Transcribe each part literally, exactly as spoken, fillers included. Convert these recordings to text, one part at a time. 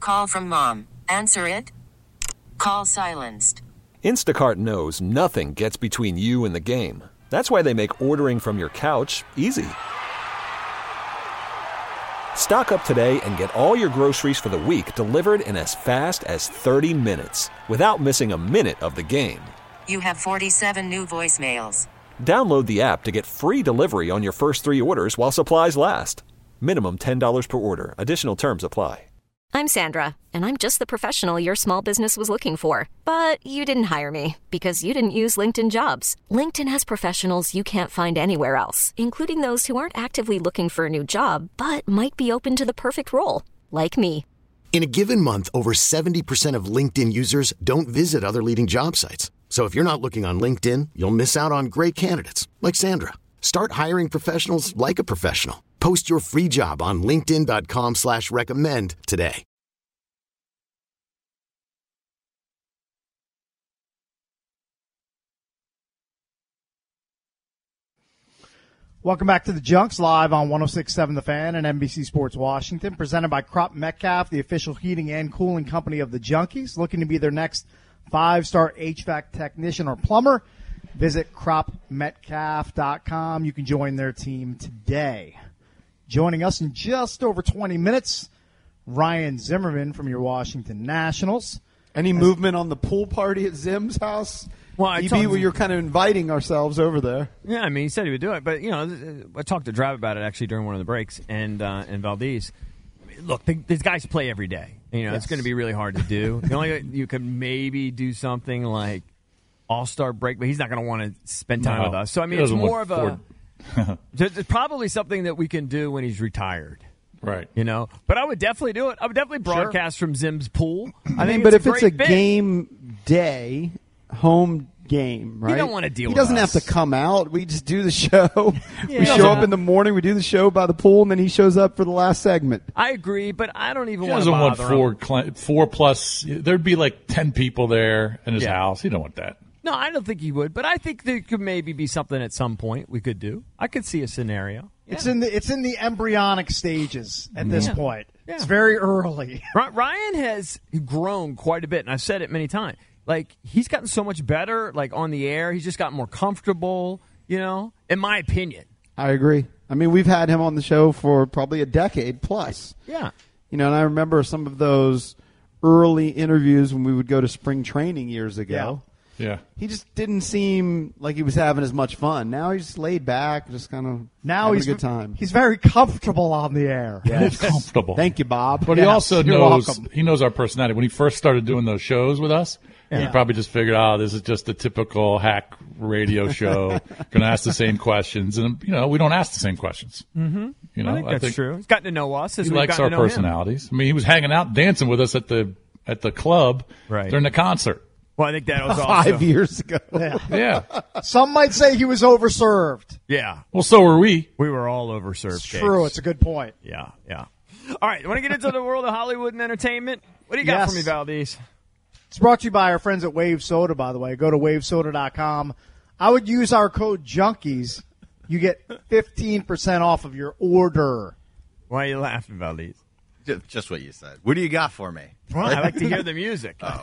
Call from mom. Answer it. Call silenced. Instacart knows nothing gets between you and the game. That's why they make ordering from your couch easy. Stock up today and get all your groceries for the week delivered in as fast as thirty minutes without missing a minute of the game. You have forty-seven new voicemails. Download the app to get free delivery on your first three orders while supplies last. Minimum ten dollars per order. Additional terms apply. I'm Sandra, and I'm just the professional your small business was looking for. But you didn't hire me because you didn't use LinkedIn Jobs. LinkedIn has professionals you can't find anywhere else, including those who aren't actively looking for a new job, but might be open to the perfect role, like me. In a given month, over seventy percent of LinkedIn users don't visit other leading job sites. So if you're not looking on LinkedIn, you'll miss out on great candidates like Sandra. Start hiring professionals like a professional. Post your free job on linkedin.com slash recommend today. Welcome back to the Junks, live on one oh six point seven The Fan and N B C Sports Washington, presented by Crop Metcalf, the official heating and cooling company of the Junkies. Looking to be their next five-star H V A C technician or plumber? Visit crop metcalf dot com. You can join their team today. Joining us in just over twenty minutes, Ryan Zimmerman from your Washington Nationals. Any movement on the pool party at Zim's house? Well, I E B, told where you're kind of inviting ourselves over there. Yeah, I mean, he said he would do it, but you know, I talked to Drive about it actually during one of the breaks, and uh, and Valdez. Look, the, these guys play every day. You know, yes. It's going to be really hard to do. The only you could maybe do something like All-Star break, but he's not going to want to spend time no, with us. So I mean, it's more of a. It's probably something that we can do when he's retired. Right. You know, but I would definitely do it. I would definitely broadcast sure. from Zim's pool. I, I mean, think but it's if a it's a fit. game day, home game, right? You don't want to deal he with doesn't us. have to come out. We just do the show. Yeah. We show up in the morning, we do the show by the pool, and then he shows up for the last segment. I agree, but I don't even he want to doesn't want bother four, him. cl- four plus. There'd be like ten people there in his Yeah. house. You don't want that. No, I don't think he would, but I think there could maybe be something at some point we could do. I could see a scenario. Yeah. It's in the it's in the embryonic stages at this Yeah. point. Yeah. It's very early. Ryan has grown quite a bit, and I've said it many times. Like, he's gotten so much better, like, on the air. He's just gotten more comfortable, you know, in my opinion. I agree. I mean, we've had him on the show for probably a decade plus. Yeah. You know, and I remember some of those early interviews when we would go to spring training years ago. Yeah. He just didn't seem like he was having as much fun. Now he's just laid back, just kind of Now having he's a good time. He's very comfortable on the air. Yes. Comfortable. Thank you, Bob. But Yes, he also you're knows welcome. he knows our personality. When he first started doing those shows with us, he Yeah. probably just figured, oh, this is just a typical hack radio show. Going to ask the same questions, and you know, we don't ask the same questions. Mm-hmm. You know, I think that's true. He's gotten to know us. As He we've likes gotten our to know him. personalities. I mean, he was hanging out, dancing with us at the at the club Right. during the concert. Well, I think that was also Five years ago. Yeah. Yeah. Some might say he was overserved. Yeah, Well, so were we. we were all overserved. It's true. Cakes. It's a good point. Yeah, yeah. All right, you want to get into the world of Hollywood and entertainment? What do you got Yes. for me, Valdez? It's brought to you by our friends at Wave Soda, by the way. Go to wave soda dot com. I would use our code JUNKIES. You get fifteen percent off of your order. Why are you laughing, Valdez? Just, just what you said. What do you got for me? Well, I like to hear the music. Oh.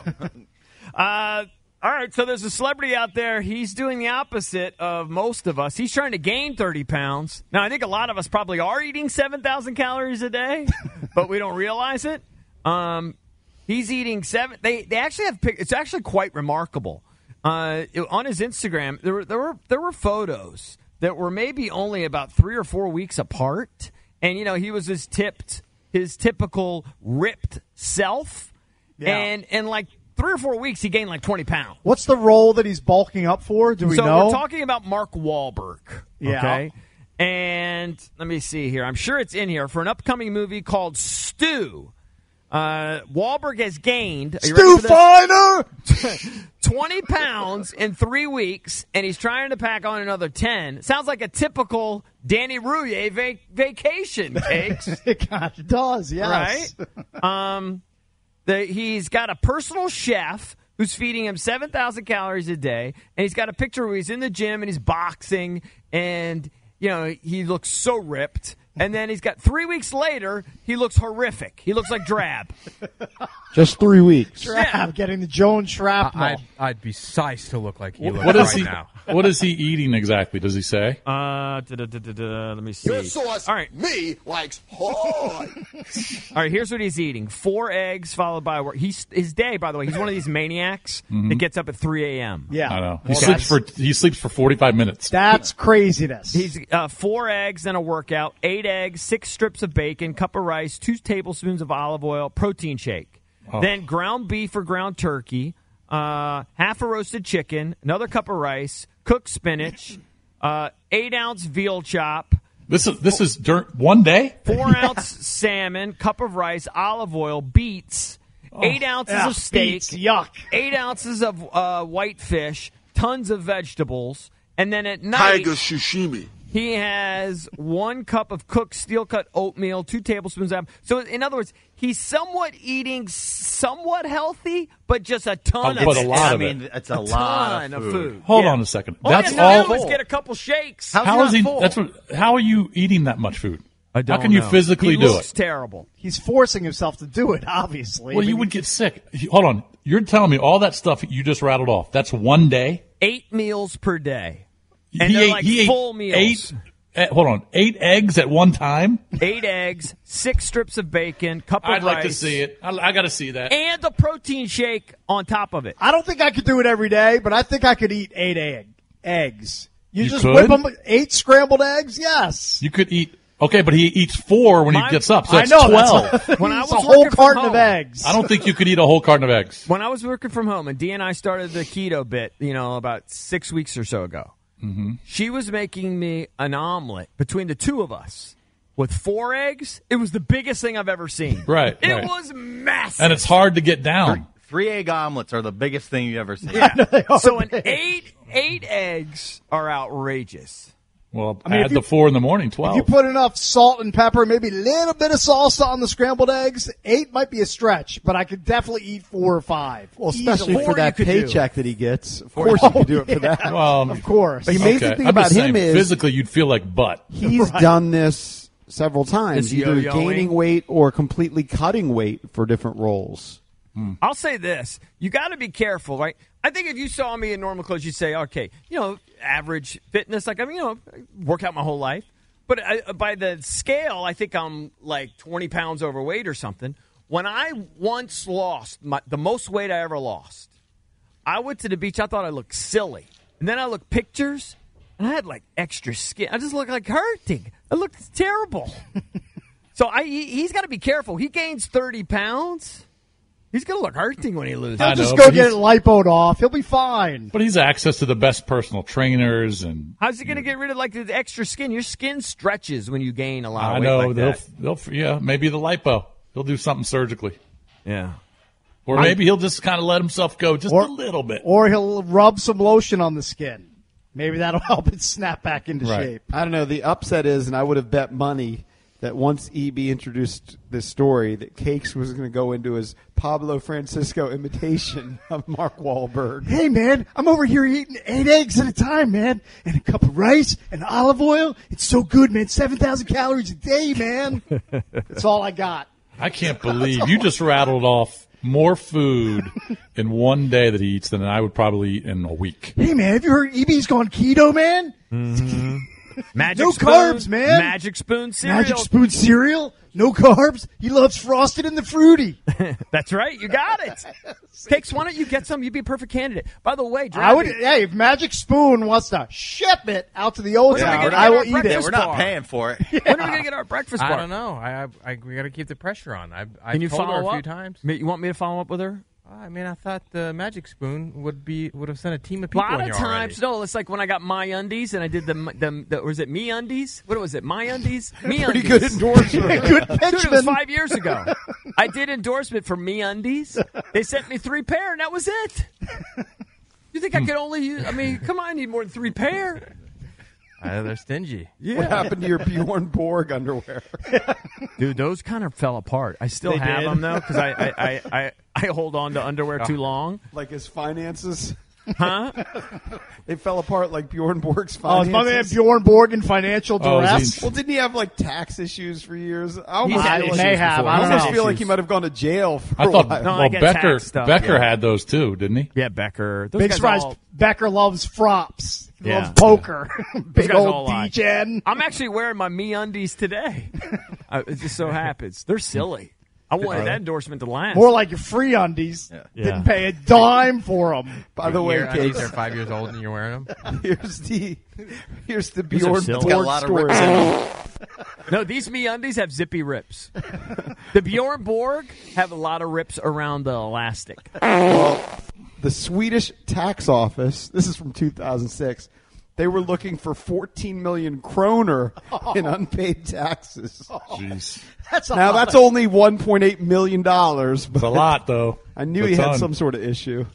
Uh, all right, so there's a celebrity out there. He's doing the opposite of most of us. He's trying to gain thirty pounds. Now, I think a lot of us probably are eating seven thousand calories a day, but we don't realize it. Um, he's eating seven. They they actually have pic- it's actually quite remarkable. Uh, it- on his Instagram, there were there were there were photos that were maybe only about three or four weeks apart, and you know he was his tipped his typical ripped self, Yeah. and and like. Three or four weeks, he gained like twenty pounds. What's the role that he's bulking up for? Do we so know? we're talking about Mark Wahlberg. Yeah. Okay. And let me see here. I'm sure it's in here for an upcoming movie called Stu. Uh, Wahlberg has gained are you ready Stu for this? Finer! twenty pounds in three weeks, and he's trying to pack on another ten. Sounds like a typical Danny Rouillet va- vacation, Cakes. It kind of does, yes. Right? Um, the, he's got a personal chef who's feeding him seven thousand calories a day, and he's got a picture where he's in the gym and he's boxing, and, you know, he looks so ripped. And then he's got three weeks later, he looks horrific. He looks like drab. Just three weeks. Drab, Yeah. getting the Jones shrapnel. I'd, I'd be sized to look like he looks What right is he? now. What is he eating exactly? Does he say? Uh, da-da-da-da-da, let me see. Your sauce, All right. me, likes hard. All right, here's what he's eating: four eggs followed by work. He's his day, by the way. He's one of these maniacs that gets up at three a.m. Yeah. I know. He Well, sleeps for he sleeps for forty-five minutes. That's craziness. He's uh, four eggs and a workout, eight eggs, six strips of bacon, cup of rice, two tablespoons of olive oil, protein shake. Oh. Then ground beef or ground turkey, uh, half a roasted chicken, another cup of rice, cooked spinach, uh, eight ounce veal chop, This is this is dur- one day. four ounce salmon, cup of rice, olive oil, beets, eight ounces Ugh, of steak, beets, yuck. eight ounces of uh, white fish, tons of vegetables, and then at night Tiger sashimi. he has one cup of cooked steel cut oatmeal, two tablespoons of. So in other words, he's somewhat eating somewhat healthy, but just a ton Oh, of but a it. lot I of mean, it. it's a, A lot ton of of food. food. Hold Yeah. on a second. All That's you have to all. do is get a couple shakes. How's How he is not he? full? That's what. How are you eating that much food? I don't How can you know. physically he do looks it? terrible. He's forcing himself to do it, obviously. Well, I you mean, would get sick. Hold on. You're telling me all that stuff you just rattled off. That's one day. Eight meals per day, and he they're ate, like he ate full meals. Eight. eh, hold on. Eight eggs at one time. Eight eggs, six strips of bacon, cup of I'd rice. like to see it. I, I got to see that. And a protein shake on top of it. I don't think I could do it every day, but I think I could eat eight egg eggs. You, You just could? whip them eight scrambled eggs. Yes. You could eat. Okay, but he eats four when My- he gets up, so I that's know. twelve. That's When I it's was a whole working from carton of home. eggs. I don't think you could eat a whole carton of eggs. When I was working from home, and Dee and I started the keto bit, you know, about six weeks or so ago, Mm-hmm. she was making me an omelet between the two of us with four eggs. It was the biggest thing I've ever seen. Right, It right. was massive. And it's hard to get down. Three egg omelets are the biggest thing you ever see. So an eight eight eggs are outrageous. Well, mean, if add you- the four in the morning, If twelve. you put enough salt and pepper, maybe a little bit of salsa on the scrambled eggs, eight might be a stretch, but I could definitely eat four or five. Well, especially Easily. for that you could do. paycheck that he gets. Of course you could do it for that. well, Of course. But the amazing okay. thing I'm about just him saying, is physically you'd feel like butt. he's done this several times, Is he either yo-yoing? gaining weight or completely cutting weight for different roles. I'll say this. You got to be careful, right? I think if you saw me in normal clothes, you'd say, okay, you know, average fitness. Like, I mean, you know, I work out my whole life. But I, by the scale, I think I'm like twenty pounds overweight or something. When I once lost my, the most weight I ever lost, I went to the beach. I thought I looked silly. And then I looked pictures, and I had like extra skin. I just looked like hurting. I looked terrible. So I, he, he's got to be careful. He gains thirty pounds. He's going to look hurting when he loses. He'll I just know, go but get it he's- lipoed off. He'll be fine. But he's access to the best personal trainers, and How's he going to get rid of like the extra skin? Your skin stretches when you gain a lot I of weight know like they'll, that. they'll, yeah, maybe the lipo. He'll do something surgically, Yeah. or maybe he'll just kind of let himself go just Or- a little bit. Or he'll rub some lotion on the skin. Maybe that'll help it snap back into Right. shape. I don't know. The upset is, and I would have bet money that once E B introduced this story, that Cakes was going to go into his Pablo Francisco imitation of Mark Wahlberg. Hey, man, I'm over here eating eight eggs at a time, man, and a cup of rice and olive oil. It's so good, man. seven thousand calories a day, man. That's all I got. I can't believe you just rattled off more food in one day that he eats than I would probably eat in a week. Hey, man, have you heard E B's gone keto, man? Magic No spoon, carbs, man. Magic spoon cereal. Magic Spoon cereal, no carbs. He loves Frosted and the Fruity. That's right. You got it. Cakes, why don't you get some? You'd be a perfect candidate. By the way, I would. Drappy, Hey, if Magic Spoon wants to ship it out to the old When are we town, gonna I get will our eat breakfast it. Yeah, we're not bar? paying for it. when are we going to get our breakfast bar? I don't know. I, I, I we got to keep the pressure on. I I Can you told follow her a up? few times. Ma- You want me to follow up with her? I mean, I thought the Magic Spoon would be would have sent a team of A people lot in of here times, already. no. It's like when I got My Undies and I did the, the, the was it Me Undies? What was it? My Undies? Me Pretty Undies. good endorsement. Good Dude, it was pitchman. five years ago. I did endorsement for Me Undies. They sent me three pair, and that was it. You think I could only use? I mean, come on, I need more than three pair. Uh, they're stingy. What happened to your Bjorn Borg underwear? Dude, those kind of fell apart. I still They have did? them though because I, I, I, I, I hold on to underwear too long. Like his finances? Huh? They fell apart like Bjorn Borg's Oh, is finances. my man Bjorn Borg in financial Oh, is duress? he- Well, didn't he have like tax issues for years? I He's almost, had feel, issues like, may have. before. I I don't almost know. feel like he might have gone to jail for I a thought while. No, I well get Becker tax stuff, Becker yeah. had those too, didn't he? Yeah, Becker. Those Big guys surprise. all- Becker loves frops. He Yeah. loves poker. Big guys all old lie. D-Gen. I'm actually wearing my Me Undies today. uh, it just so happens. They're silly. I wanted that endorsement to last. More like your free undies. Yeah. Didn't pay a dime for them. By the way, Your Case, undies are five years old and you're wearing them. here's the here's the These are Bjorn silly. Borg Got a lot of story. rips in them. No, these Me Undies have zippy rips. The Bjorn Borg have a lot of rips around the elastic. Well, the Swedish tax office, this is from two thousand six, they were looking for fourteen million kroner in unpaid taxes. Jeez. That's a Now, lot. that's only one point eight million dollars. It's a lot, though. I knew It's he a had ton. some sort of issue.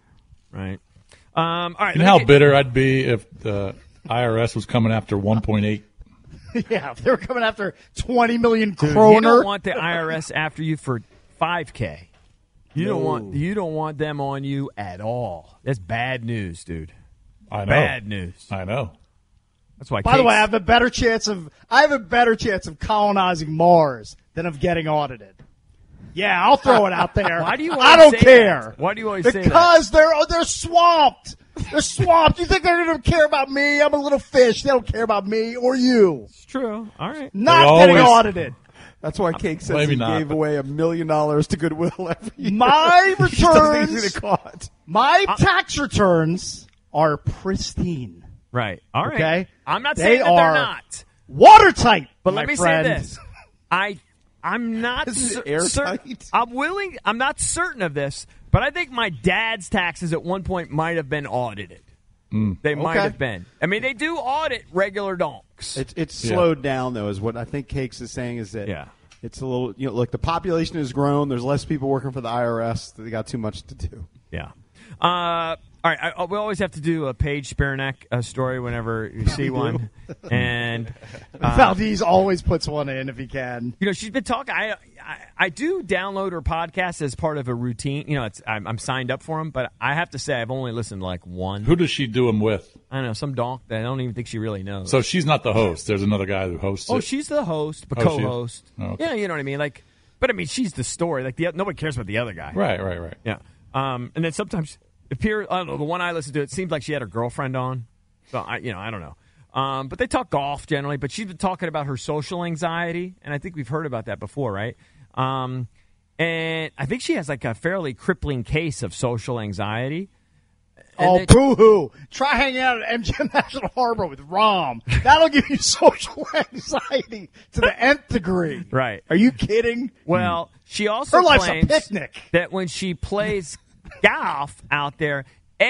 Right. Um, all right. You know let how me get- bitter I'd be if the I R S was coming after one point eight? Yeah, if they were coming after twenty million Dude, kroner. you don't want the I R S after you for five K. You don't want you don't want them on you at all. That's bad news, dude. I know. Bad news. I know. That's why. By the Kate's- way, I have a better chance of I have a better chance of colonizing Mars than of getting audited. Yeah, I'll throw it out there. Why do you I always don't say care. that? Why do you always say that? Because they're they're swamped. They're swamped. You think they're going to care about me? I'm a little fish. They don't care about me or you. It's true. All right. Not They getting always- audited. That's why Cake says Maybe he not, gave but- away a million dollars to Goodwill every year. My He just doesn't think he's returns, gonna caught. my tax returns are pristine. Right. All right. Okay. I'm not They saying that are they're not. Watertight. But my let me friend. say this. I I'm not This is cer- airtight. cer- I'm willing I'm not certain of this, but I think my dad's taxes at one point might have been audited. They might Okay. have been. I mean, they do audit regular donks. It's it's Yeah. slowed down though, is what I think Cakes is saying is that Yeah. it's a little you know look the population has grown. There's less people working for the I R S. They got too much to do. Yeah. Uh, all right. I, we always have to do a Paige Spiranek uh, story whenever you see one. And, uh, Valdez always puts one in if he can. you know, she's been talking. I, I I do download her podcast as part of a routine. You know, it's I'm, I'm signed up for them, but I have to say I've only listened to like one. Who does she do them with? I don't know, some donk that I don't even think she really knows. So she's not the host. There's another guy who hosts oh, it. she's the host, but Oh, she is? co-host. Oh, okay. Yeah, you know what I mean. Like, but I mean, she's the story. Like, the nobody cares about the other guy. Right, right, right. Yeah. Um, and then sometimes appear. I don't know. The one I listened to, it seemed like she had her girlfriend on. So I, you know, I don't know. Um, but they talk golf generally. But she's been talking about her social anxiety, and I think we've heard about that before, right? Um, and I think she has like a fairly crippling case of social anxiety. And Oh, then- boo-hoo. Try hanging out at M G M National Harbor with Rom. That'll give you social anxiety to the nth degree. Right. Are you kidding? Well, she also Her life's a claims picnic. that when she plays golf out there,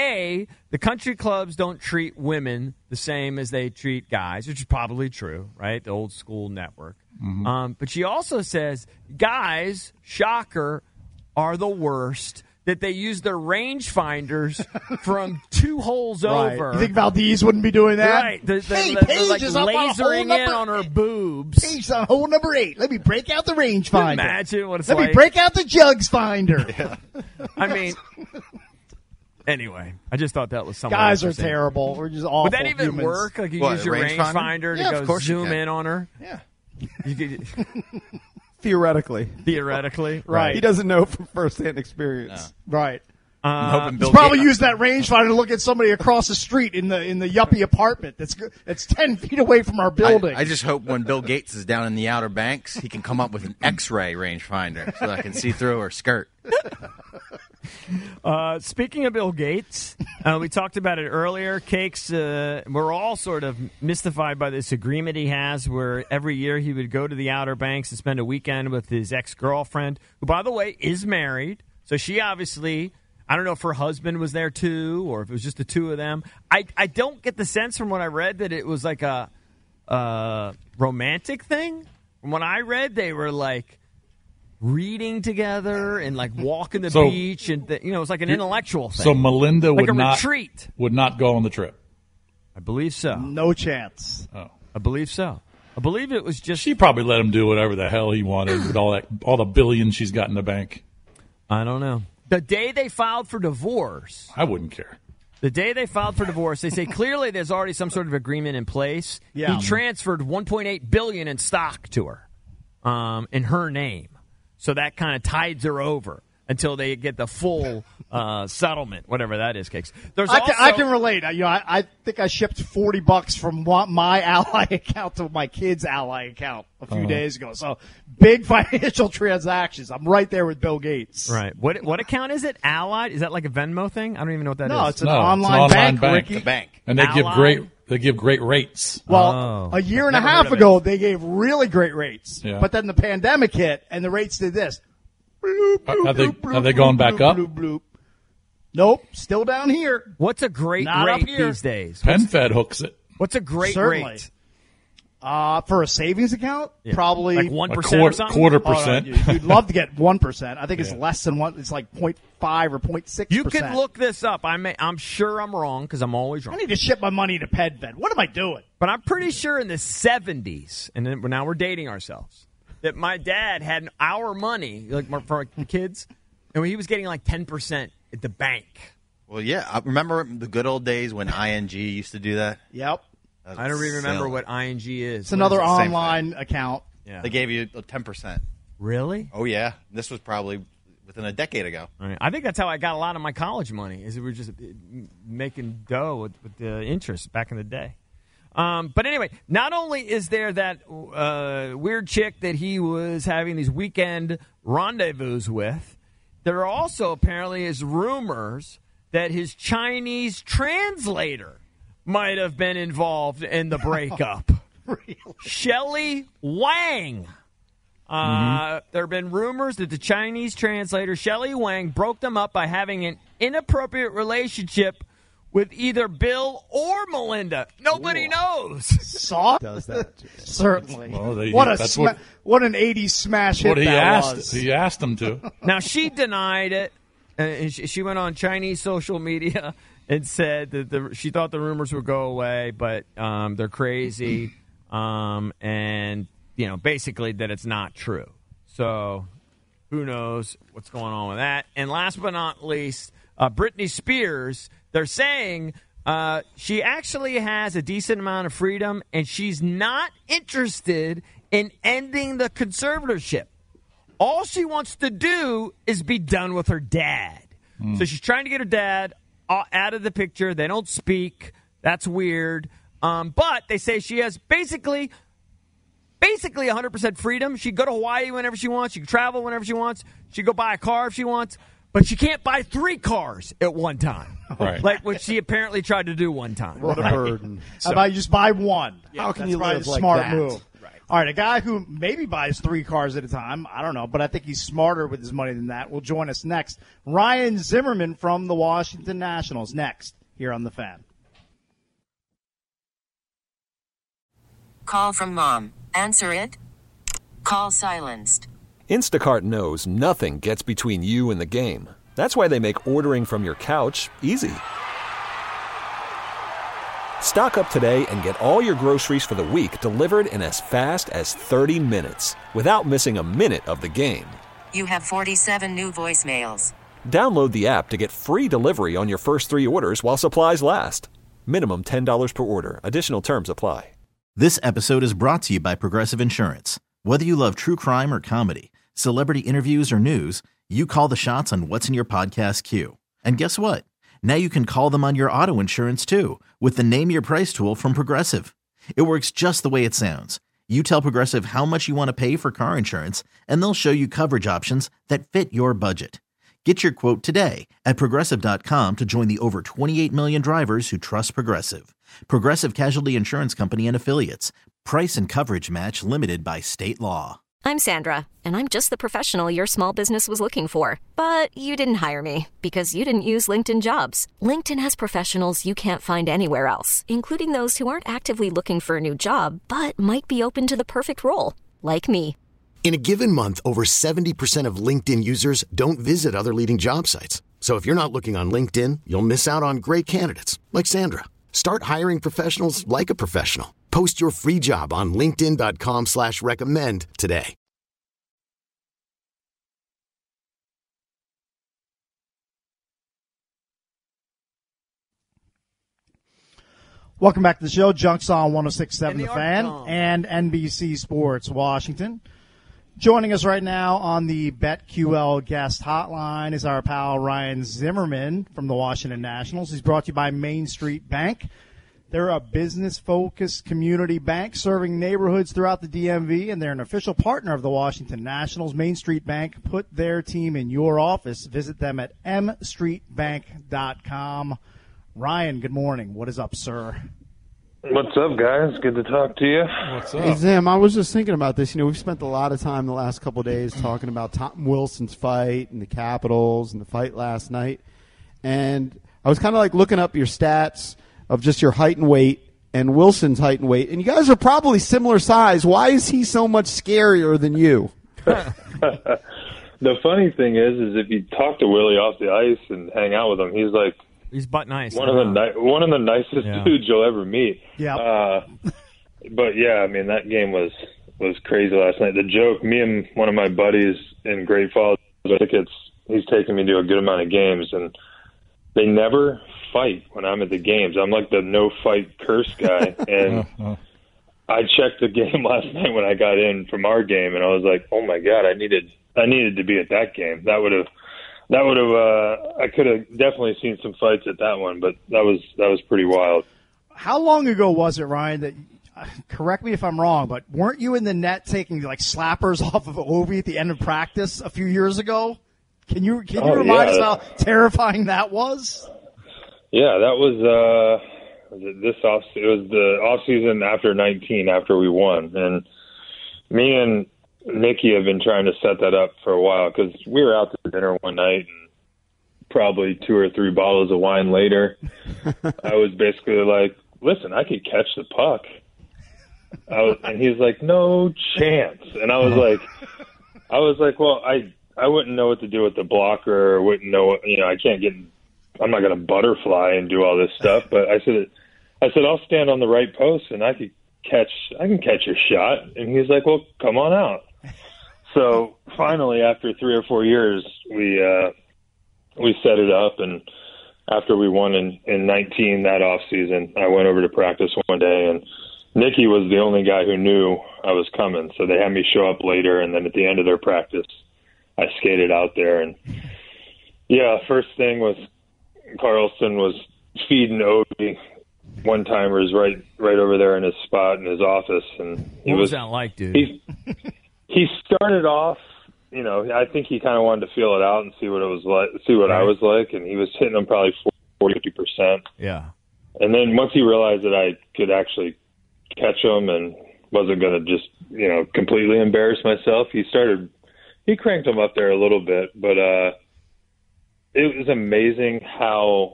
A, the country clubs don't treat women the same as they treat guys, which is probably true, right? The old school network. Um, but she also says guys, shocker, are the worst. That they use their rangefinders from two holes Right. over. You think Valdez wouldn't be doing that? Right. They're, they're- Hey, they're Paige like is up on hole lasering in number- on her boobs. Paige on hole number eight. Let me break out the rangefinder. Imagine what it's Let like. me break out the jugs finder. I mean, anyway, I just thought that was something. Guys are interesting. terrible. We're just awful Would that even humans. work? Like you What, use your rangefinder? rangefinder to Yeah, of go course you zoom can. in on her? Yeah. You could, Theoretically, theoretically, Right. he doesn't know from firsthand experience. Right. I'm hoping Bill He's probably Gates- used that rangefinder to look at somebody across the street in the in the yuppie apartment that's go- that's ten feet away from our building. I, I just hope when Bill Gates is down in the Outer Banks, he can come up with an X-ray rangefinder so I can see through her skirt. Uh, speaking of Bill Gates, uh, we talked about it earlier. Cakes, uh, we're all sort of mystified by this agreement he has where every year he would go to the Outer Banks and spend a weekend with his ex-girlfriend, who, by the way, is married. So she obviously, I don't know if her husband was there too or if it was just the two of them. I, I don't get the sense from what I read that it was like a, a romantic thing. From what I read, they were like reading together and like walking the So- beach, and the, you know, it was like an intellectual thing. So Melinda like would a not retreat. would not go on the trip. I believe so. no chance. Oh. I believe so. I believe it was just. She probably let him do whatever the hell he wanted with all that all the billions she's got in the bank. I don't know. The day they filed for divorce, I wouldn't care. The day they filed for divorce, they say clearly there's already some sort of agreement in place. Yeah. He transferred one point eight billion dollars in stock to her um, in her name. So that kind of tides her over until they get the full uh, settlement, whatever that is, Cakes. There's I also, can, I can relate. You know, I, I think I shipped forty bucks from one, my Ally account to my kid's Ally account a few Uh-huh. days ago. So big financial transactions. I'm right there with Bill Gates. Right. What what account is it? Allied? Is that like a Venmo thing? I don't even know what that is. No, it's an No, it's online, an online bank, bank. Ricky. The bank. And they give Allied? great they give great rates. Well, Oh. a year and a Never half heard of ago, they gave really great rates. Yeah. But then the pandemic hit, and the rates did this. Are they are they going back up? Bloop, bloop. Nope, still down here. What's a great Not up rate here. these days? PenFed hooks it. What's a great Certainly. rate? Uh, for a savings account, probably Like one A percent or quarter, something? quarter Oh, no, percent. you- you'd love to get one percent. I think it's Yeah. less than one. It's like point five or point six. You can look this up. I may, I'm sure I'm wrong because I'm always I wrong. need to ship my money to PenFed. What am I doing? But I'm pretty sure in the seventies, and then now we're dating ourselves, that my dad had our money, like my- for the kids, and he was getting like ten percent at the bank. Well, yeah. I remember the good old days when I N G used to do that? Yep, That was I don't even remember silly. what I N G is. it's another it? Same online account. Yeah. They gave you ten percent. Really? Oh, yeah. This was probably within a decade ago. All right. I think that's how I got a lot of my college money, is we were just uh, making dough with, with the interest back in the day. Um, but anyway, not only is there that uh, weird chick that he was having these weekend rendezvous with, there also apparently is rumors that his Chinese translator might have been involved in the breakup. Really? Shelley Wang. Uh, There have been rumors that the Chinese translator Shelley Wang broke them up by having an inappropriate relationship with either Bill or Melinda. Nobody knows. Saw Does that? certainly. Well, they- what a that's sma- what- what an eighties smash hit What he that asked was. he asked them to. Now, she denied it. Uh, and she, she went on Chinese social media and said that the, she thought the rumors would go away, but um, they're crazy. Um, and, you know, basically that it's not true. So who knows what's going on with that. And last but not least, uh, Britney Spears, they're saying uh, she actually has a decent amount of freedom, and she's not interested in ending the conservatorship. All she wants to do is be done with her dad. So she's trying to get her dad uh, out of the picture. They don't speak. That's weird. Um, but they say she has basically basically one hundred percent freedom. She can go to Hawaii whenever she wants. She can travel whenever she wants. She can go buy a car if she wants. But she can't buy three cars at one time. Right. Like what she apparently tried to do one time. What a burden. How about you just buy one? How can That's you probably live the like smart that? move. All right, a guy who maybe buys three cars at a time, I don't know, but I think he's smarter with his money than that, will join us next. Ryan Zimmerman from the Washington Nationals next here on The Fan. Call from mom. Answer it. Call silenced. Instacart knows nothing gets between you and the game. That's why they make ordering from your couch easy. Stock up today and get all your groceries for the week delivered in as fast as thirty minutes without missing a minute of the game. You have forty-seven new voicemails. Download the app to get free delivery on your first three orders while supplies last. Minimum ten dollars per order. Additional terms apply. This episode is brought to you by Progressive Insurance. Whether you love true crime or comedy, celebrity interviews or news, you call the shots on what's in your podcast queue. And guess what? Now you can call them on your auto insurance too with the Name Your Price tool from Progressive. It works just the way it sounds. You tell Progressive how much you want to pay for car insurance, and they'll show you coverage options that fit your budget. Get your quote today at Progressive dot com to join the over twenty-eight million drivers who trust Progressive. Progressive Casualty Insurance Company and Affiliates. Price and coverage match limited by state law. I'm Sandra, and I'm just the professional your small business was looking for. But you didn't hire me because you didn't use LinkedIn Jobs. LinkedIn has professionals you can't find anywhere else, including those who aren't actively looking for a new job, but might be open to the perfect role, like me. In a given month, over seventy percent of LinkedIn users don't visit other leading job sites. So if you're not looking on LinkedIn, you'll miss out on great candidates like Sandra. Start hiring professionals like a professional. Post your free job on linkedin dot com slash recommend today. Welcome back to the show. Junks on one oh six point seven And The the Fan Arcon. and N B C Sports Washington. Joining us right now on the BetQL guest hotline is our pal Ryan Zimmerman from the Washington Nationals. He's brought to you by Main Street Bank. They're a business-focused community bank serving neighborhoods throughout the D M V, and they're an official partner of the Washington Nationals. Main Street Bank put their team in your office. Visit them at m street bank dot com. Ryan, good morning. What is up, sir? What's up, guys? Good to talk to you. What's Hey, Zim, I was just thinking about this. You know, we've spent a lot of time the last couple of days talking about Tom Wilson's fight and the Capitals and the fight last night. And I was kind of like looking up your stats of just your height and weight and Wilson's height and weight. And you guys are probably similar size. Why is he so much scarier than you? The funny thing is, is if you talk to Willie off the ice and hang out with him, he's like He's butt nice. one of the ni- one of the nicest Yeah. dudes you'll ever meet. Yeah. Uh, but yeah, I mean that game was was crazy last night. The joke, me and one of my buddies in Great Falls, tickets. He's taken me to a good amount of games, and they never fight when I'm at the games. I'm like the no fight curse guy, and I checked the game last night when I got in from our game, and I was like, oh my god, I needed I needed to be at that game. That would have. That would have. Uh, I could have definitely seen some fights at that one, but that was that was pretty wild. How long ago was it, Ryan, that, uh, correct me if I'm wrong, but weren't you in the net taking like slappers off of Obi at the end of practice a few years ago? Can you can you Oh, remind yeah. us how terrifying that was? Yeah, that was uh, was it this off. It was the off season after nineteen, after we won, and me and Nikki have been trying to set that up for a while because we were out to dinner one night, and probably two or three bottles of wine later, I was basically like, "Listen, I could catch the puck." I was, and he's like, "No chance." And I was like, "I was like, well, I I wouldn't know what to do with the blocker, or wouldn't know, what, you know, I can't get, I'm not going to butterfly and do all this stuff." But I said, I said, I'll stand on the right post, and I could catch, I can catch your shot. And he's like, "Well, come on out." So finally, after three or four years, we uh, we set it up, and after we won in, in nineteen that off season, I went over to practice one day, and Nikki was the only guy who knew I was coming. So they had me show up later, and then at the end of their practice, I skated out there, and yeah, first thing was Carlson was feeding Obi one timers right right over there in his spot in his office, and he What was was that like, dude? He, he started off, you know, I think he kind of wanted to feel it out and see what it was like, see what I was like, and he was hitting them probably forty, fifty percent. Yeah. And then once he realized that I could actually catch him and wasn't going to just, you know, completely embarrass myself, he started, he cranked him up there a little bit, but uh, it was amazing how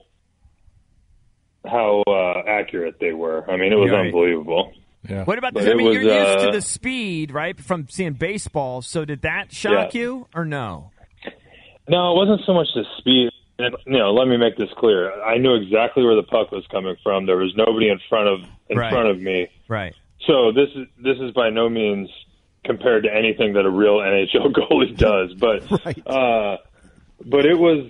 how uh, accurate they were. I mean, it was Right. unbelievable. Yeah. What about But this? I it mean, was, you're used uh, to the speed, right, from seeing baseball. So did that shock Yeah. you or no? No, it wasn't so much the speed. And, you know, let me make this clear. I knew exactly where the puck was coming from. There was nobody in front of in Right. front of me. Right. So this is this is by no means compared to anything that a real N H L goalie does. But uh, but it was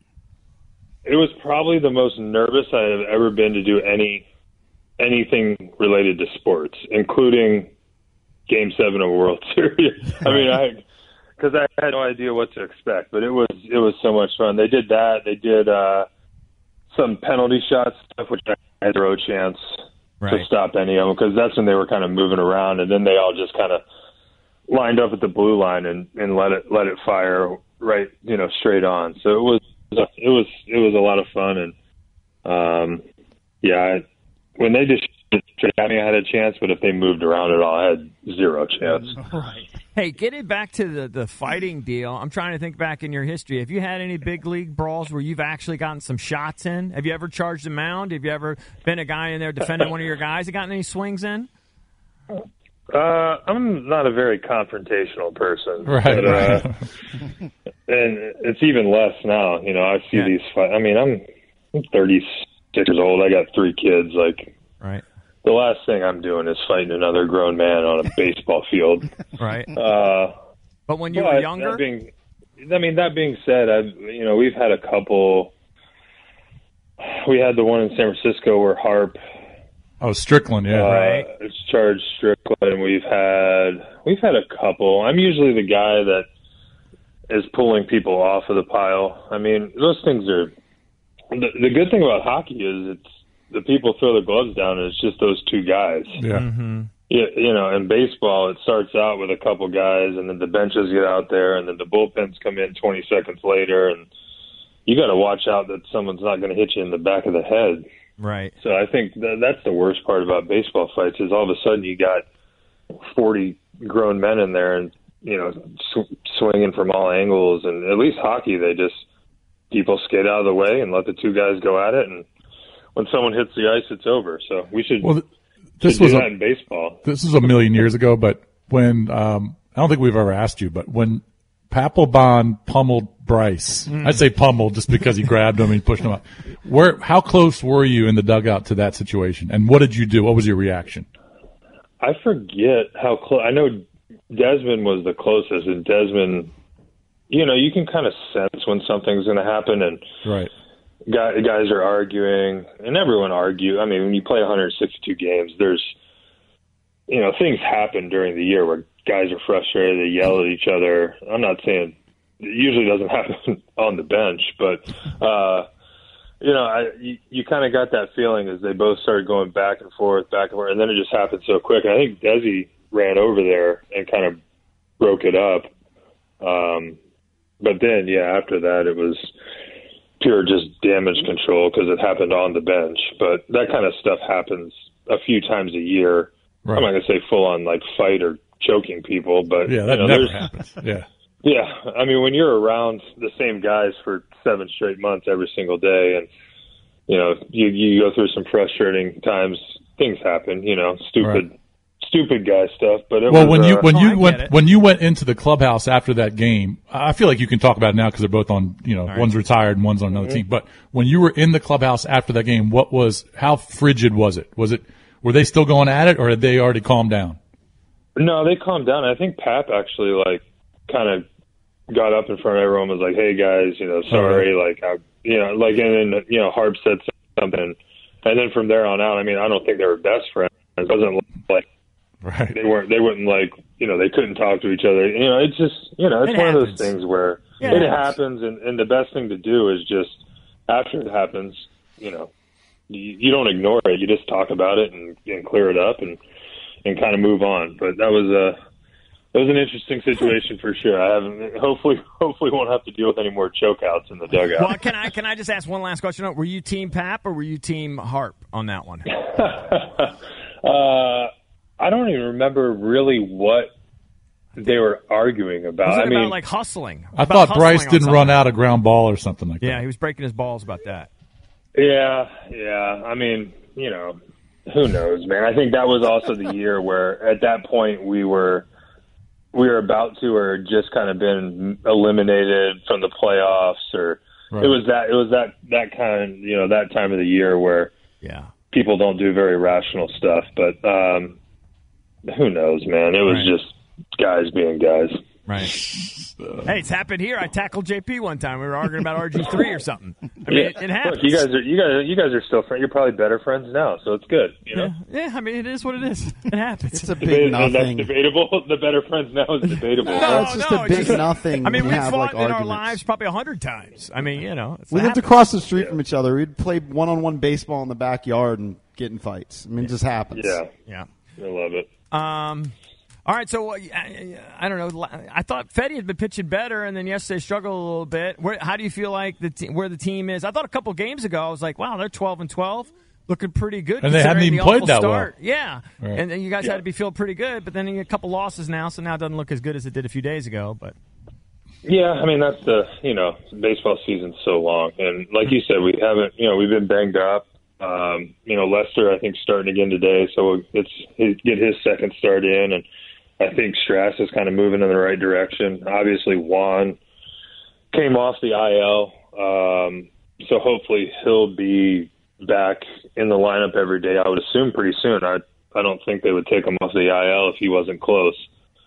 it was probably the most nervous I have ever been to do any anything related to sports, including Game Seven of a World Series. I mean, I. Because I had no idea what to expect, but it was it was so much fun. They did that. They did uh, some penalty shot stuff, which I had zero chance right. to stop any of them, because that's when they were kind of moving around, and then they all just kind of lined up at the blue line and, and let it let it fire right, you know, straight on. So it was it was it was a lot of fun, and um, yeah, I, when they just straight at me, I had a chance, but if they moved around at all, I had zero chance. Right. Hey, getting back to the, the fighting deal, I'm trying to think back in your history. Have you had any big league brawls where you've actually gotten some shots in? Have you ever charged a mound? Have you ever been a guy in there defending one of your guys? Have gotten any swings in? Uh, I'm not a very confrontational person. Right, But, uh, right. and it's even less now. You know, I see Yeah. these fights. I mean, I'm, I'm thirty-six years old. I got three kids. Like, Right. the last thing I'm doing is fighting another grown man on a baseball field. Right. Uh, But when you but were younger? that being, I mean, that being said, I've, you know, we've had a couple. We had the one in San Francisco where Harp Oh, Strickland, yeah. Uh, Right. It's charged Strickland. We've had we've had a couple. I'm usually the guy that is pulling people off of the pile. I mean, those things are the, the good thing about hockey is it's the people throw their gloves down and it's just those two guys. Yeah. Mm-hmm. Yeah, you know, in baseball, it starts out with a couple guys, and then the benches get out there, and then the bullpens come in twenty seconds later, and you got to watch out that someone's not going to hit you in the back of the head. Right. So I think th- that's the worst part about baseball fights is all of a sudden you got forty grown men in there, and you know, sw- swinging from all angles. And at least hockey, they just people skate out of the way and let the two guys go at it, and when someone hits the ice, it's over. So we should. Well, th- This Should was do a, that in baseball. This was a million years ago, but when um, I don't think we've ever asked you, but when Papelbon pummeled Bryce, Mm. I say pummeled just because he grabbed him and he pushed him up. Where, how close were you in the dugout to that situation, and what did you do? What was your reaction? I forget how close. I know Desmond was the closest, and Desmond, you know, you can kind of sense when something's going to happen, and right. Guys, guys are arguing, and everyone argue. I mean, when you play one hundred sixty-two games, there's, you know, things happen during the year where guys are frustrated, they yell at each other. I'm not saying it usually doesn't happen on the bench, but, uh, you know, I, you, you kind of got that feeling as they both started going back and forth, back and forth, and then it just happened so quick. And I think Desi ran over there and kind of broke it up. Um, but then, yeah, after that, it was pure just damage control because it happened on the bench. But that kind of stuff happens a few times a year. Right. I'm not going to say full on like fight or choking people, but Yeah, that you know, never there's- happens. Yeah. Yeah, I mean, when you're around the same guys for seven straight months every single day, and you know, you you go through some frustrating times. Things happen, you know, stupid, Right. stupid guy stuff. But it Well, was, when you uh, when Oh, you I get went it. when you went into the clubhouse after that game, I feel like you can talk about it now because they're both on. You know, right. one's retired and one's on another Mm-hmm. team. But when you were in the clubhouse after that game, what was how frigid was it? Was it were they still going at it, or had they already calmed down? No, they calmed down. I think Pap actually like kind of got up in front of everyone, was like, "Hey guys, you know, sorry," like, I, you know, like, and then you know, Harp said something, and then from there on out, I mean, I don't think they were best friends. It wasn't like Right. they weren't. They wouldn't like, you know, they couldn't talk to each other. You know, it's just, you know, it's It one of happens. those things where Yeah, it it happens, and, and the best thing to do is just after it happens, you know, you, you don't ignore it. You just talk about it and, and clear it up and and kind of move on. But that was a that was an interesting situation for sure. I haven't. Hopefully, hopefully, won't have to deal with any more chokeouts in the dugout. Well, can I can I just ask one last question? Were you team Pap or were you team Harp on that one? uh, I don't even remember really what they were arguing about. Was it I mean, about like hustling? I About thought Bryce hustling on didn't run something? out a ground ball or something like Yeah, that. he was breaking his balls about that. yeah, yeah. I mean, you know, who knows, man? I think that was also the year where, at that point, we were we were about to, or just kind of been eliminated from the playoffs, or Right. it was that it was that that kind, you know, that time of the year where Yeah. people don't do very rational stuff. But um, who knows, man? It was Right. just guys being guys. Right. Hey, it's happened here. I tackled J P one time. We were arguing about R G three or something. I mean, it, it happens. Look, you guys are you guys you guys are still friends. You're probably better friends now, so it's good. You know, yeah, yeah, I mean, it is what it is. It happens. It's a Debate- big that's nothing. debatable. The better friends now is debatable. No, it's just a big nothing I mean, when we've you have, fought like, in our arguments. lives probably a hundred times. I mean, you know, it's We lived happens. across the street from each other. We'd play one-on-one baseball in the backyard and get in fights. I mean, it just happens. Yeah, Yeah. I love it. Um, all right, so uh, I, I don't know. I thought Fetty had been pitching better, and then yesterday struggled a little bit. Where, how do you feel like the te- where the team is? I thought a couple games ago, I was like, wow, they're twelve and twelve, looking pretty good. And they haven't considering even the played awful that well. start. Yeah, Right. and then you guys Yeah. had to be feeling pretty good, but then you get a couple losses now, so now it doesn't look as good as it did a few days ago. But Yeah, I mean that's the you know baseball season's so long, and like you said, we haven't you know we've been banged up. Um, you know Lester, I think starting again today, so it's he get his second start in, and I think Strass is kind of moving in the right direction. Obviously, Juan came off the I L, um, so hopefully he'll be back in the lineup every day. I would assume pretty soon. I I don't think they would take him off the I L if he wasn't close.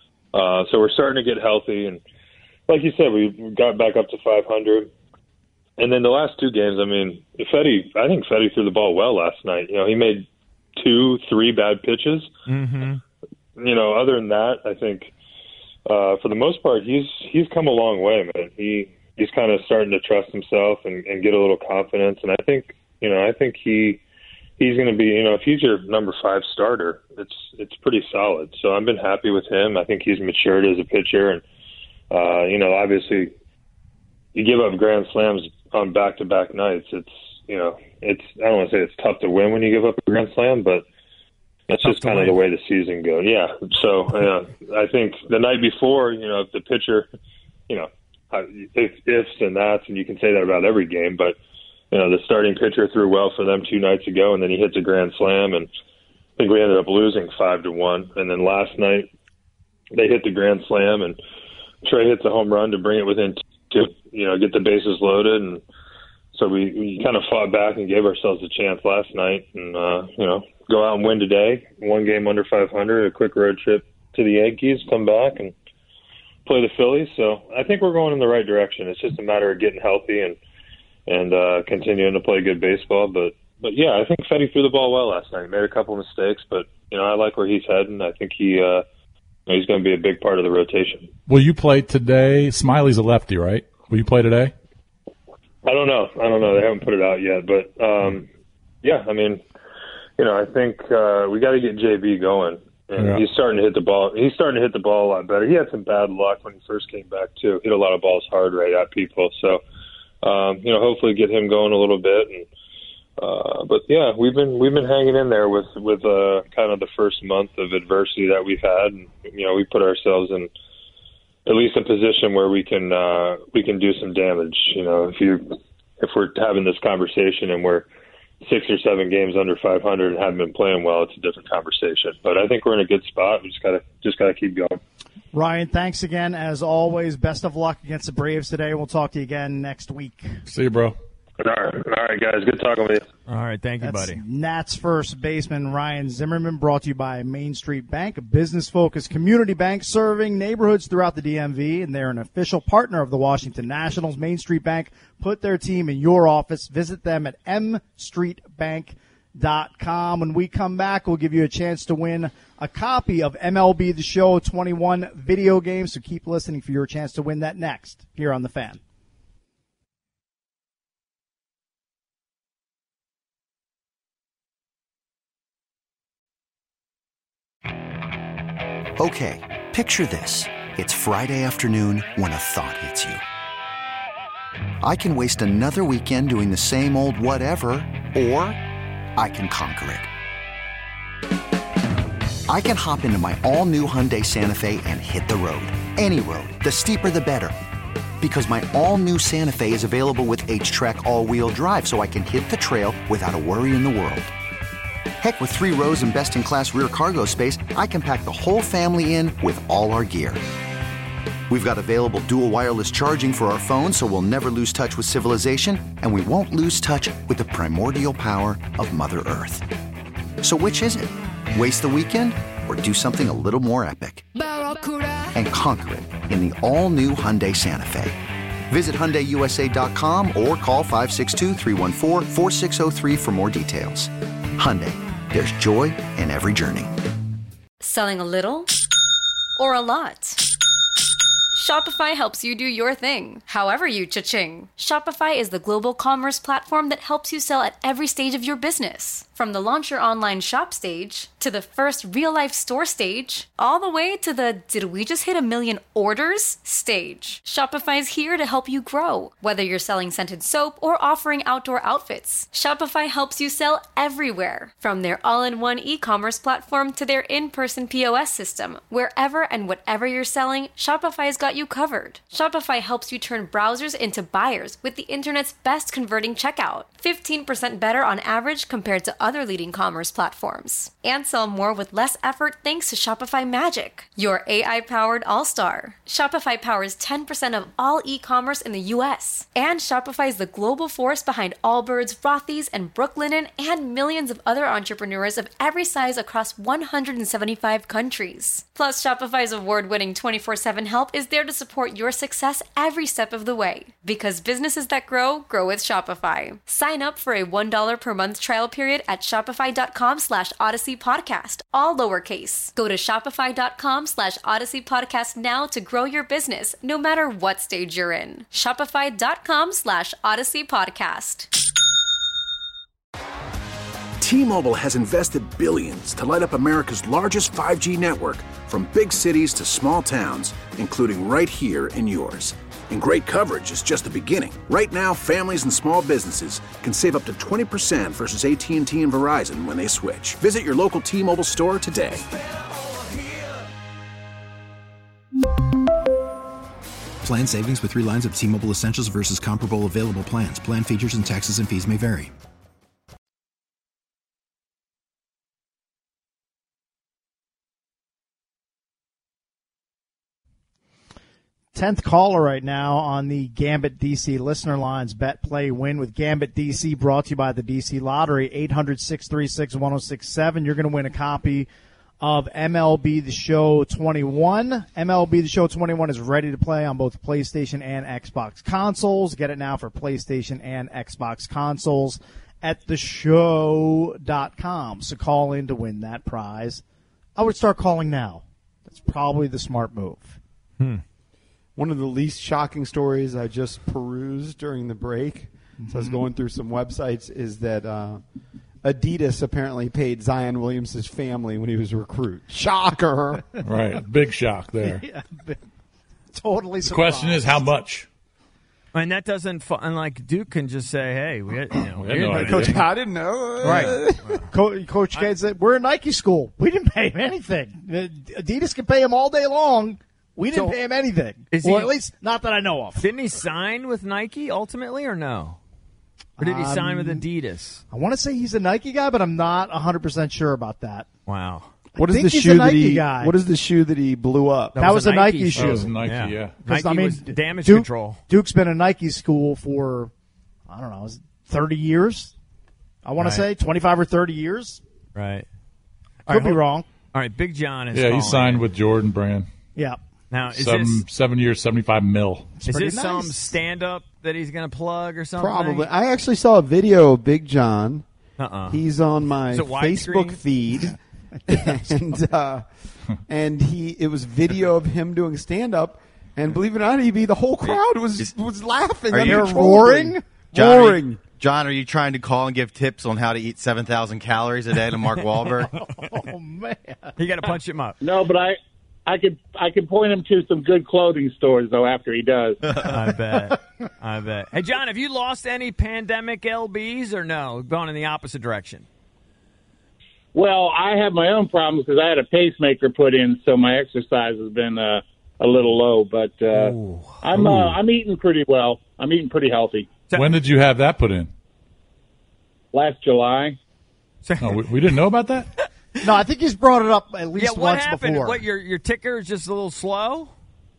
Uh, so we're starting to get healthy, and like you said, we got back up to five hundred. And then the last two games, I mean, Fetty, I think Fetty threw the ball well last night. You know, he made two, three bad pitches. Mm-hmm. You know, other than that, I think uh, for the most part, he's he's come a long way, man. He he's kind of starting to trust himself and, and get a little confidence. And I think, you know, I think he he's going to be, you know, if he's your number five starter, it's it's pretty solid. So I've been happy with him. I think he's matured as a pitcher, and uh, you know, obviously, you give up grand slams on back-to-back nights. It's you know, it's I don't want to say it's tough to win when you give up a grand slam, but that's just kind of the way the season goes. Yeah. So uh, I think the night before, you know, if the pitcher, you know, if ifs and that's, and you can say that about every game, but you know, the starting pitcher threw well for them two nights ago, and then he hits a grand slam, and I think we ended up losing five to one. And then last night they hit the grand slam, and Trey hits a home run to bring it within two, you know, get the bases loaded, and so we, we kind of fought back and gave ourselves a chance last night, and uh, you know, go out and win today. One game under five hundred, a quick road trip to the Yankees, come back and play the Phillies. So I think we're going in the right direction. It's just a matter of getting healthy and and uh, continuing to play good baseball. But but yeah, I think Fetty threw the ball well last night. He made a couple of mistakes, but you know, I like where he's heading. I think he uh, he's going to be a big part of the rotation. Will you play today? Smiley's a lefty, right? Will you play today? I don't know. I don't know. They haven't put it out yet, but um, yeah, I mean, you know, I think uh, we got to get J B going, and Yeah. he's starting to hit the ball. He's starting to hit the ball a lot better. He had some bad luck when he first came back too. Hit a lot of balls hard right at people. So, um, you know, hopefully get him going a little bit. And uh, but yeah, we've been we've been hanging in there with with uh, kind of the first month of adversity that we've had. And, you know, we put ourselves in at least a position where we can uh, we can do some damage. You know, if you if we're having this conversation and we're six or seven games under five hundred and haven't been playing well, it's a different conversation. But I think we're in a good spot. We just gotta just gotta keep going. Ryan, thanks again as always. Best of luck against the Braves today. We'll talk to you again next week. See you, bro. All right, all right, guys. Good talking with you. All right, thank you, That's buddy. Nats first baseman Ryan Zimmerman, brought to you by Main Street Bank, a business-focused community bank serving neighborhoods throughout the D M V, and they're an official partner of the Washington Nationals. Main Street Bank, put their team in your office. Visit them at m street bank dot com. When we come back, we'll give you a chance to win a copy of M L B The Show twenty-one video game, so keep listening for your chance to win that next here on The Fan. Okay, picture this. It's Friday afternoon when a thought hits you. I can waste another weekend doing the same old whatever, or I can conquer it. I can hop into my all-new Hyundai Santa Fe and hit the road. Any road. The steeper, the better. Because my all-new Santa Fe is available with H-Track all-wheel drive, so I can hit the trail without a worry in the world. Heck, with three rows and best-in-class rear cargo space, I can pack the whole family in with all our gear. We've got available dual wireless charging for our phones, so we'll never lose touch with civilization, and we won't lose touch with the primordial power of Mother Earth. So which is it? Waste the weekend or do something a little more epic? And conquer it in the all-new Hyundai Santa Fe. Visit Hyundai U S A dot com or call five six two, three one four, four six zero three for more details. Hyundai, there's joy in every journey. Selling a little or a lot? Shopify helps you do your thing, however you cha-ching. Shopify is the global commerce platform that helps you sell at every stage of your business. From the launch your online shop stage, to the first real-life store stage, all the way to the did we just hit a million orders stage. Shopify's here to help you grow. Whether you're selling scented soap or offering outdoor outfits, Shopify helps you sell everywhere. From their all-in-one e-commerce platform to their in-person P O S system, wherever and whatever you're selling, Shopify's got you covered. Shopify helps you turn browsers into buyers with the internet's best converting checkout. fifteen percent better on average compared to other leading commerce platforms. And sell more with less effort thanks to Shopify Magic, your A I-powered all-star. Shopify powers ten percent of all e-commerce in the U S. And Shopify is the global force behind Allbirds, Rothy's, and Brooklinen, and millions of other entrepreneurs of every size across one hundred seventy-five countries. Plus, Shopify's award-winning twenty-four seven help is there to support your success every step of the way. Because businesses that grow, grow with Shopify. Sign up for a one dollar per month trial period at shopify.com slash Odyssey Podcast, all lowercase. Go to shopify.com slash Odyssey Podcast now to grow your business, no matter what stage you're in. Shopify.com slash Odyssey Podcast. T-Mobile has invested billions to light up America's largest five G network, from big cities to small towns, including right here in yours. And great coverage is just the beginning. Right now, families and small businesses can save up to twenty percent versus A T and T and Verizon when they switch. Visit your local T-Mobile store today. Plan savings with three lines of T-Mobile Essentials versus comparable available plans. Plan features and taxes and fees may vary. tenth caller right now on the Gambit D C listener lines. Bet, play, win with Gambit D C, brought to you by the D C Lottery. eight hundred, six three six, one oh six seven. You're going to win a copy of M L B The Show twenty-one. M L B The Show twenty-one is ready to play on both PlayStation and Xbox consoles. Get it now for PlayStation and Xbox consoles at the show dot com. So call in to win that prize. I would start calling now. That's probably the smart move. Hmm. One of the least shocking stories I just perused during the break, so I was going through some websites, is that uh, Adidas apparently paid Zion Williams' family when he was a recruit. Shocker. Right. Big shock there. Yeah, totally The surprised. question is how much? And that doesn't, fu- and like Duke can just say, "Hey, we had, you know, We had no idea. Coach, I didn't know. Right. Co- Coach K said, we're a Nike school. We didn't pay him anything. Adidas can pay him all day long. We didn't So, pay him anything. is Well, he- at least not that I know of. Didn't he sign with Nike ultimately, or no? Or did he sign with Um, Adidas? I want to say he's a Nike guy, but I'm not one hundred percent sure about that. Wow. What I is think the he's shoe a that Nike he? guy. What is the shoe that he blew up? That, was, a Nike, shoe. That was a Nike, yeah. yeah. 'Cause, Nike I mean, was damage Duke, control. Duke's been a Nike school for, I don't know, is it thirty years? I want Right. to say twenty-five or thirty years. Right. Could right, be hold- wrong. All right, Big John is Yeah, he calling signed in. with Jordan Brand. Yeah. Now, is seven, this, seven years, seventy-five mil. is pretty this some nice. stand-up that he's going to plug or something? Probably. I actually saw a video of Big John. Uh-uh. He's on my Is it Facebook widescreen? feed, and uh, and he it was video of him doing stand up, and believe it or not, E B, the whole crowd was was laughing. Are you uncontrollably. John, are you- roaring. John, are you trying to call and give tips on how to eat seven thousand calories a day to Mark Wahlberg? Oh, man. You got to punch him up. No, but I, I could, I could point him to some good clothing stores though. After he does, I bet. I bet. Hey, John, have you lost any pandemic L Bs or no? Gone in the opposite direction? well, I have my own problems because I had a pacemaker put in, so my exercise has been uh, a little low. But uh, I'm, uh, I'm eating pretty well. I'm eating pretty healthy. When did you have that put in? Last July. Oh, we, we didn't know about that? No, I think he's brought it up at least Yeah, what once happened? before. What, your your ticker is just a little slow?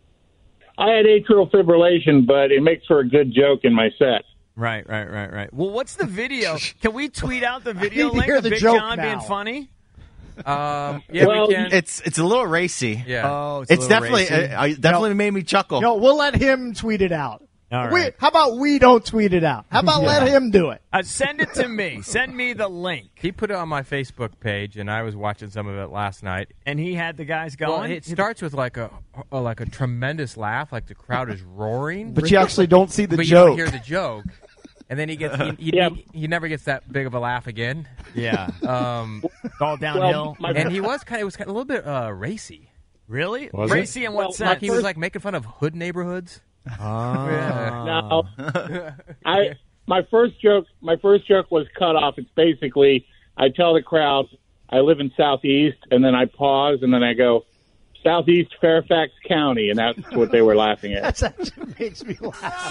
I had atrial fibrillation, but it makes for a good joke in my set. Right, right, right, right. Well, what's the video? Can we tweet out the video need to link hear of the Big joke John now. being funny? Um, yeah, Well, we can. It's it's a little racy. Yeah. Oh, it's, a It's little definitely racy. uh, uh, definitely made me chuckle. No, we'll let him tweet it out. All We, right. how about we don't tweet it out? How about let him do it? Uh, send it to me. Send me the link. He put it on my Facebook page, and I was watching some of it last night. And he had the guys Well, going. it starts with like a, a like a tremendous laugh, like the crowd is roaring. But you actually don't see the but joke. you don't hear the joke. And then he gets he, he, Yeah. he, he never gets that big of a laugh again. yeah, Um, all downhill. Well, my- and he was kind of it was kind of a little bit uh, racy. really? Was it? Racy in what Well, sense? Like he was like making fun of hood neighborhoods. Yeah. Now, I my first joke, my first joke was cut off. It's basically I tell the crowd I live in Southeast, and then I pause, and then I go Southeast Fairfax County, and that's what they were laughing at. That actually makes me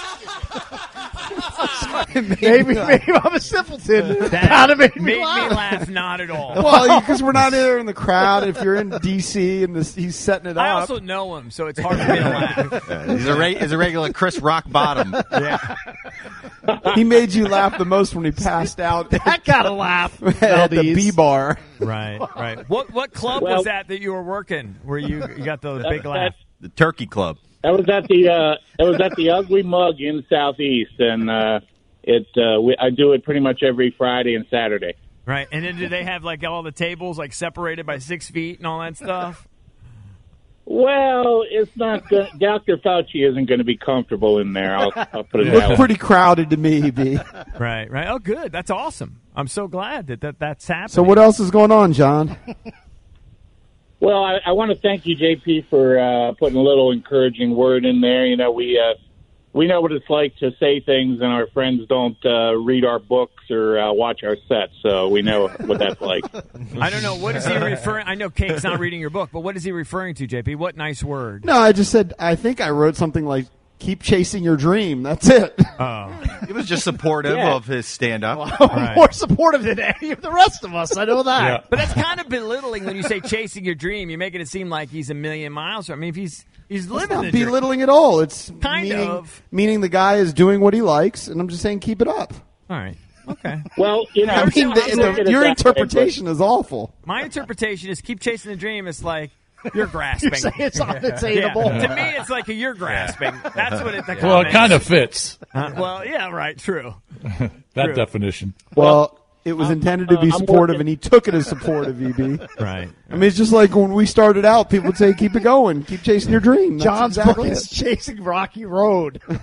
laugh. maybe, maybe I'm a simpleton. That Kind of made me made laugh. me laugh. Not at all. Well, because we're not there in the crowd. If you're in D C and this, he's setting it I up. also know him, so it's hard for me to laugh. Uh, he's a re- he's a regular Chris Rock bottom. Yeah. He made you laugh the most when he passed out That got to laugh. at the Valdez. B bar. Right, right. What what club Well- was that that you were working where you, you got the big laugh? The Turkey Club. That was at the uh, that was at the Ugly Mug in Southeast, and uh, it uh, we, I do it pretty much every Friday and Saturday. Right, and then do they have like all the tables like separated by six feet and all that stuff? Well, it's not good. Doctor Fauci isn't going to be comfortable in there. I'll, I'll put it It that looked way. pretty crowded to me, B. Right, right. Oh, good. That's awesome. I'm so glad that, that that's happening. So what else is going on, John? Well, I, I want to thank you, J P, for uh, putting a little encouraging word in there. You know, we uh, we know what it's like to say things, and our friends don't uh, read our books or uh, watch our sets, so we know what that's like. I don't know. What is he referring? I know Cake's not reading your book, but what is he referring to, J P? What nice word? No, I just said, I think I wrote something like, keep chasing your dream. That's it. Oh. He was just supportive Yeah. of his stand-up. More supportive than any of the rest of us. I know that. But that's kind of belittling when you say chasing your dream. You're making it seem like he's a million miles. I mean, if he's he's It's living not the dream. belittling at all. It's Kind meaning, of. meaning the guy is doing what he likes, and I'm just saying keep it up. All right. Okay. Well, you know, I mean, the, I'm looking the, at your that way, interpretation is awful. My interpretation is keep chasing the dream. It's like you're grasping. You're saying it's unattainable. Yeah. To me, it's like a you're grasping. That's what it. The Well, it comment kind is. of fits. Uh, well, yeah, right. True. that True. definition. Well, it was intended to be uh, I'm supportive, working- and he took it as supportive, E B. Right. I mean, it's just like when we started out, people would say, keep it going, keep chasing your dream. That's John's exactly book is it. Chasing Rocky Road. Come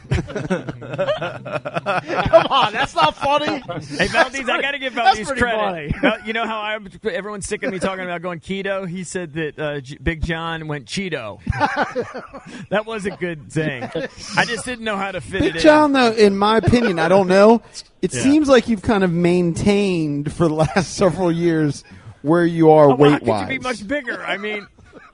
on, that's not funny. Hey, Valdez, I got to give That's Valdez pretty credit. funny. Val- You know how I, everyone's sick of me talking about going keto? He said that uh, G- Big John went Cheeto. That was a good thing. I just didn't know how to fit Big it John, though, in my opinion, I don't know. It Yeah. seems like you've kind of maintained for the last several years where you are in. Oh, well, how weight could you wise. be much bigger? I mean,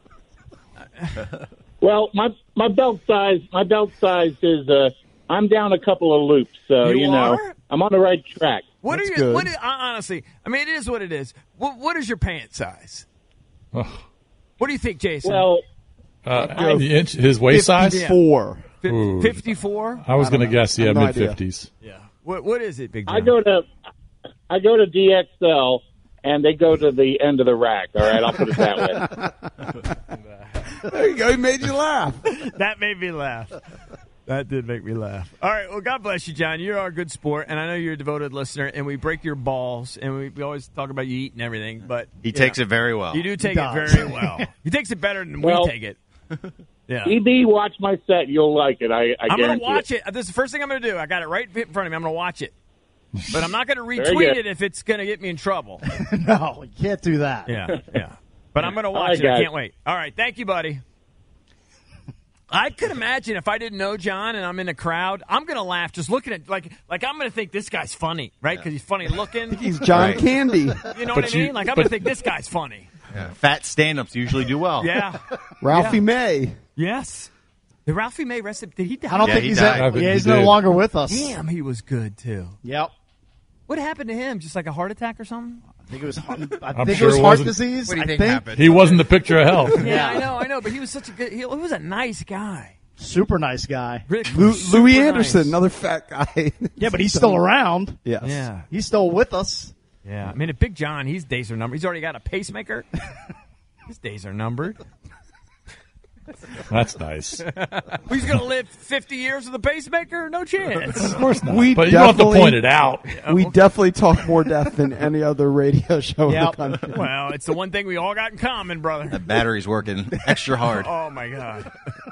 Well, my my belt size my belt size is uh, I'm down a couple of loops, so You you, know are? I'm on the right track. what That's are you? good. What is, honestly, I mean, it is what it is. What, what is your pant size? What do you think, Jason? Well, Uh, the inch, his waist size? Four. Ooh. fifty-four. I was going to guess, yeah, I have no mid idea. fifties. Yeah. What What is it, Big John? I go to I go to D X L, and they go to the end of the rack. All right, I'll put it that way. There you go. He made you laugh. That made me laugh. That did make me laugh. All right. Well, God bless you, John. You are a good sport, and I know you're a devoted listener, and we break your balls, and we, we always talk about you eating everything, but He you takes know, it very well. You do take He it does. very well. He takes it better than Well- we take it. Yeah. E B, watch my set. You'll like it. I, I I'm going guarantee to watch it. This is the first thing I'm going to do. I got it right in front of me. I'm going to watch it. But I'm not going to Very retweet good. it if it's going to get me in trouble. No, you can't do that. Yeah, yeah. But I'm going to All watch right, it. I guys. can't wait. All right. Thank you, buddy. I could imagine if I didn't know John and I'm in a crowd, I'm going to laugh just looking at, like, like I'm going to think this guy's funny, right? Because he's funny looking. He's John Right. Candy. You know But what I you- mean? Like, I'm but- going to think this guy's funny. Yeah. Fat stand-ups usually do well. Yeah. Ralphie Yeah. May. Yes. Did Ralphie May rest? Did he die? I don't Yeah, think he he's died. at, I think yeah, he he's no did. longer with us. Damn, he was good, too. Yep. What happened to him? Just like a heart attack or something? I think it was. I I'm think sure it was it heart wasn't. disease. What do you I think think happened? He wasn't the picture of health. Yeah, I know, I know. But he was such a good. He, he was a nice guy. super nice guy. Rick Lu- was super Louis nice. Anderson, another fat guy. Yeah, but he's still around. Yes. Yeah, He's still with us. yeah. I mean, if Big John, his days are numbered. He's already got a pacemaker. His days are numbered. That's nice. He's going to live fifty years with a pacemaker? No chance. Of course not. We but you don't have to definitely- point it out. We definitely talk more death than any other radio show in the Yep. country. Well, it's the one thing we all got in common, brother. The battery's working extra hard. Oh my god.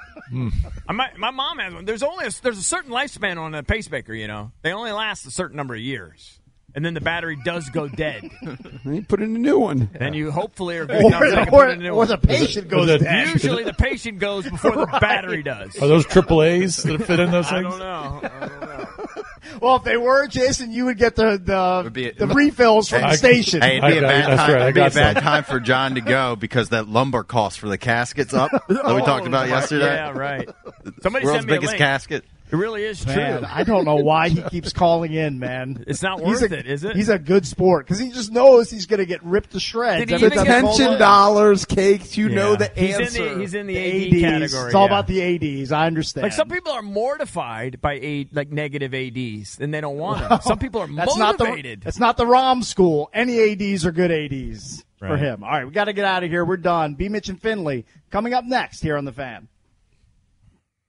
I might, my mom has one. There's only a, there's a certain lifespan on a pacemaker. You know, they only last a certain number of years, and then the battery does go dead. He put in a new one. Then you hopefully are good Or, enough to or, put in a new or one. the patient goes is it- dead. Usually the patient goes before the Right. battery does. Are those triple A's that fit in those I things? don't know. I don't know. Well, if they were, Jason, you would get the the, Would be- the refills from I- the station. Hey, it'd I be a got- bad that's time. right, I It'd be a got bad some. time for John to go because that lumber cost for the casket's up that we talked about Oh, yesterday. Yeah, right. Somebody World's sent me a biggest link. casket. It really is true. Man, I don't know why he keeps calling in, man. It's not He's worth a- it, is it? He's a good sport because he just knows he's going to get ripped to shreds. Did he every even time get he calls Pension in. dollars, cakes, you know Yeah. the He's in answer. the- he's in the The A D A Ds. category, It's all yeah. about the A Ds. I understand. Like some people are mortified by a like negative A Ds and they don't want them. Some people are That's not the motivated. that's not the ROM school. Any A Ds are good A Ds for Right. him. All right, we got to get out of here. We're done. B. Mitch and Finley coming up next here on the Fan.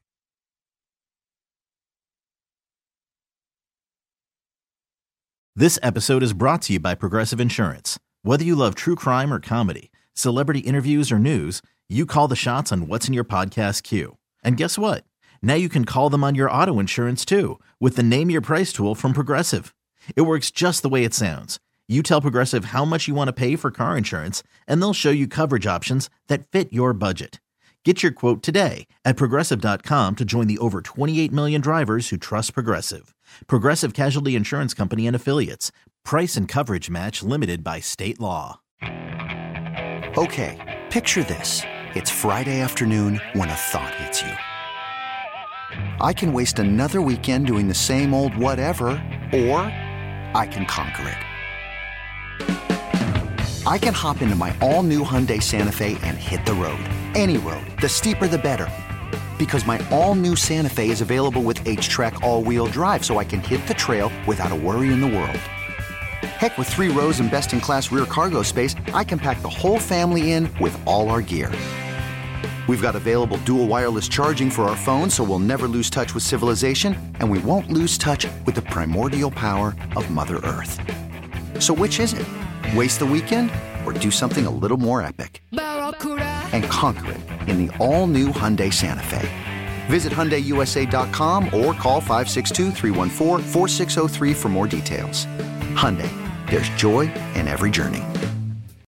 This episode is brought to you by Progressive Insurance. Whether you love true crime or comedy, celebrity interviews or news, you call the shots on what's in your podcast queue. And guess what? Now you can call them on your auto insurance too with the Name Your Price tool from Progressive. It works just the way it sounds. You tell Progressive how much you want to pay for car insurance, and they'll show you coverage options that fit your budget. Get your quote today at Progressive dot com to join the over twenty-eight million drivers who trust Progressive. Progressive Casualty Insurance Company and Affiliates. Price and coverage match limited by state law. Okay, picture this. It's Friday afternoon when a thought hits you. I can waste another weekend doing the same old whatever, or I can conquer it. I can hop into my all-new Hyundai Santa Fe and hit the road. Any road. The steeper, the better. Because my all-new Santa Fe is available with H-Track all-wheel drive, so I can hit the trail without a worry in the world. Heck, with three rows and best-in-class rear cargo space, I can pack the whole family in with all our gear. We've got available dual wireless charging for our phones, so we'll never lose touch with civilization, and we won't lose touch with the primordial power of Mother Earth. So which is it? Waste the weekend or do something a little more epic? And conquer it in the all-new Hyundai Santa Fe. Visit Hyundai U S A dot com or call five six two, three one four, four six zero three for more details. Hyundai, there's joy in every journey.